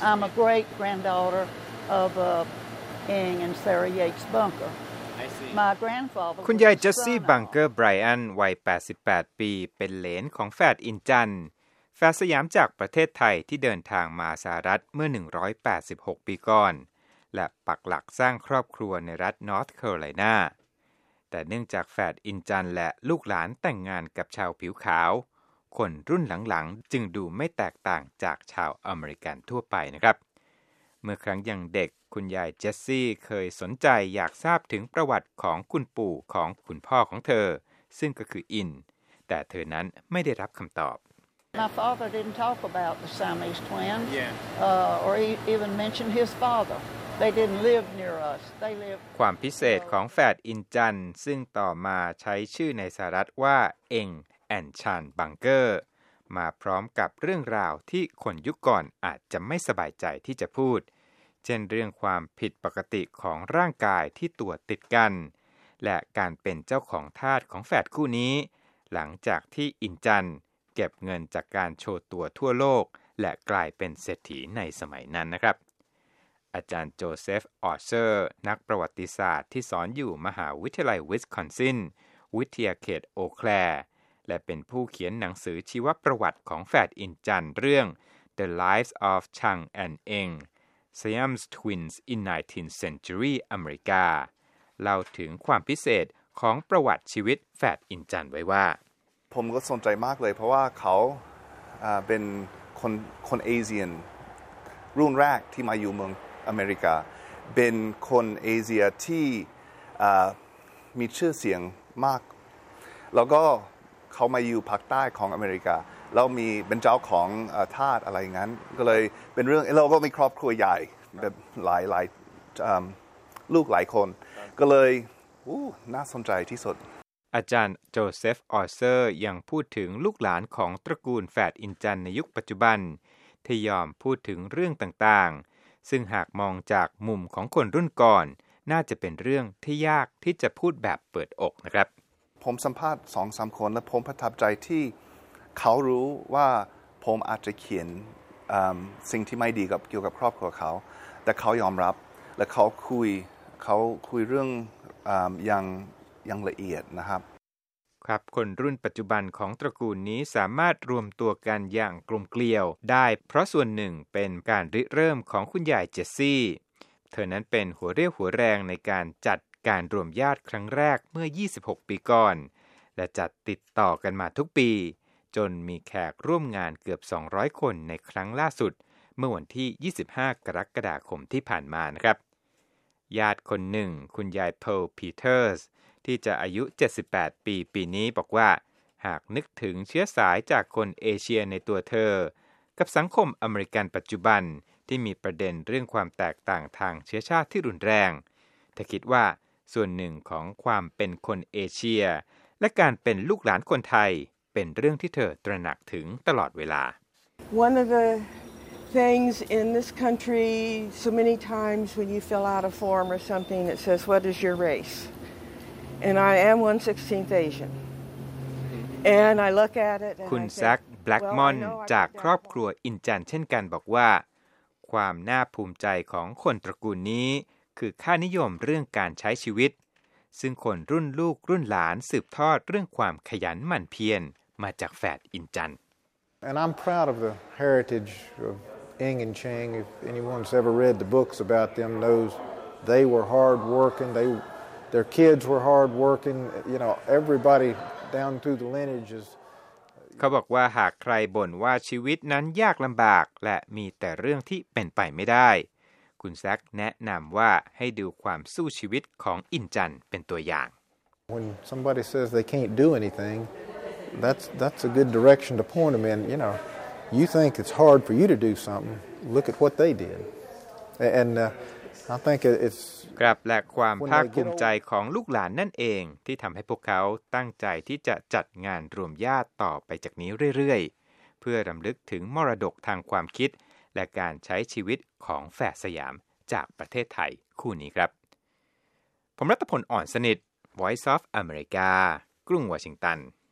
I'm a great granddaughter of Ing and Sarah Yates Bunker. My grandfather คุณยายเจสซี่บังเกอร์ไบรอันวัย88ปีเป็นเหลนของแฝดอินจันแฝดสยามจากประเทศไทยที่เดินทางมาสหรัฐเมื่อ186ปีก่อนและปักหลักสร้างครอบครัวในรัฐนอร์ทแคโรไลนาแต่เนื่องจากแฝดอินจันและลูกหลานแต่งงานกับชาวผิวขาวคนรุ่นหลังๆจึงดูไม่แตกต่างจากชาวอเมริกันทั่วไปนะครับเมื่อครั้งยังเด็กคุณยายเจสซี่เคยสนใจอยากทราบถึงประวัติของคุณปู่ของคุณพ่อของเธอซึ่งก็คืออินแต่เธอนั้นไม่ได้รับคำตอบ My father didn't talk about the Siamese twins or even mention his father. They didn't live near us. They lived ความพิเศษของแฝดอินจันซึ่งต่อมาใช้ชื่อในสหรัฐว่าเอ็งแอนชันบังเกอร์มาพร้อมกับเรื่องราวที่คนยุคก่อนอาจจะไม่สบายใจที่จะพูดเช่นเรื่องความผิดปกติของร่างกายที่ตัวติดกันและการเป็นเจ้าของทาสของแฝดคู่นี้หลังจากที่อินจันเก็บเงินจากการโชว์ตัวทั่วโลกและกลายเป็นเศรษฐีในสมัยนั้นนะครับอาจารย์โจเซฟออเซอร์นักประวัติศาสตร์ที่สอนอยู่มหาวิทยาลัยวิสคอนซินวิทยาเขตโอแคลร์และเป็นผู้เขียนหนังสือชีวประวัติของแฝดอินจันเรื่อง The Lives of Chang and Eng Siamese Twins in 19th Century America เล่าถึงความพิเศษของประวัติชีวิตแฝดอินจันไว้ว่าผมก็สนใจมากเลยเพราะว่าเขาเป็นคนเอเชียนรุ่นแรกที่มาอยู่เมืองอเมริกาเป็นคนเอเชียที่มีชื่อเสียงมากแล้วก็เขามาอยู่ภาคใต้ของอเมริกาแล้วมีเป็นเจ้าของทาสอะไรงั้นก็เลยเป็นเรื่องเราก็มีครอบครัวใหญ่แบบหลายลูกหลายคนก็เลยน่าสนใจที่สุดอาจารย์โจเซฟออเซอร์ยังพูดถึงลูกหลานของตระกูลแฝดอินจันในยุคปัจจุบันที่ยอมพูดถึงเรื่องต่างๆซึ่งหากมองจากมุมของคนรุ่นก่อนน่าจะเป็นเรื่องที่ยากที่จะพูดแบบเปิดอกนะครับผมสัมภาษณ์ 2-3 คนและผมประทับใจที่เขารู้ว่าผมอาจจะเขียนสิ่งที่ไม่ดีเกี่ยวกับครอบครัวเขาแต่เขายอมรับและเขาคุยเรื่องอย่างละเอียดนะครับครับคนรุ่นปัจจุบันของตระกูลนี้สามารถรวมตัวกันอย่างกลมเกลียวได้เพราะส่วนหนึ่งเป็นการริเริ่มของคุณยายเจสซี่เธอนั้นเป็นหัวเรี่ยวหัวแรงในการจัดการรวมญาติครั้งแรกเมื่อ26ปีก่อนและจัดติดต่อกันมาทุกปีจนมีแขกร่วมงานเกือบ200คนในครั้งล่าสุดเมื่อวันที่25กรกฎาคมที่ผ่านมานะครับญาติคนหนึ่งคุณยายเพลพีเตอร์สที่จะอายุ78ปีนี้บอกว่าหากนึกถึงเชื้อสายจากคนเอเชียในตัวเธอกับสังคมอเมริกันปัจจุบันที่มีประเด็นเรื่องความแตกต่างทางเชื้อชาติที่รุนแรงเธอคิดว่าส่วนหนึ่งของความเป็นคนเอเชียและการเป็นลูกหลานคนไทยเป็นเรื่องที่เธอตระหนักถึงตลอดเวลา One of the things in this country so many times when you fill out a form or something it says what is your race and I am 1/16 Asian and I look at it and คุณแซคแบล็กมอนจากครอบครัวอินจันเช่นกันบอกว่าความน่าภูมิใจของคนตระกูลนี้คือค่านิยมเรื่องการใช้ชีวิตซึ่งคนรุ่นลูกรุ่นหลานสืบทอดเรื่องความขยันหมั่นเพียรมาจากแฝดอินจัน And I'm proud of the heritage of Ing and Chang. If anyone's ever read the books about them knows they were hard working. Their kids were hard working. You know, everybody down through the lineages. เขาบอกว่าหากใครบ่นว่าชีวิตนั้นยากลำบากและมีแต่เรื่องที่เป็นไปไม่ได้คุณแซคแนะนำว่าให้ดูความสู้ชีวิตของอินจันเป็นตัวอย่าง When somebody says they can't do anything, that's a good direction to point them in. You know, you think it's hard for you to do something. Look at what they did. And I think it's ครับและความภาคภูมิใจของลูกหลานนั่นเองที่ทำให้พวกเขาตั้งใจที่จะจัดงานรวมญาติต่อไปจากนี้เรื่อยๆเพื่อรำลึกถึงมรดกทางความคิดและการใช้ชีวิตของแฝดสยามจากประเทศไทยคู่นี้ครับผมรัตพล อ่อนสนิท Voice of America กรุงวอชิงตัน